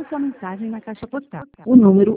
Deixe sua mensagem na caixa postal. O número